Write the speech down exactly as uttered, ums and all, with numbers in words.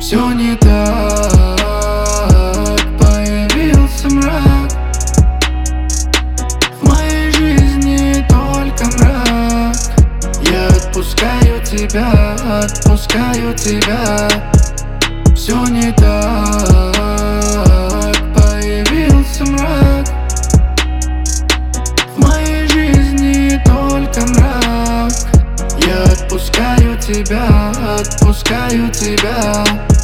Все не так, появился мрак. В моей жизни только мрак. Я отпускаю тебя, отпускаю тебя. Все не так, появился мрак. В моей жизни только мрак. Я отпускаю тебя, отпускаю тебя.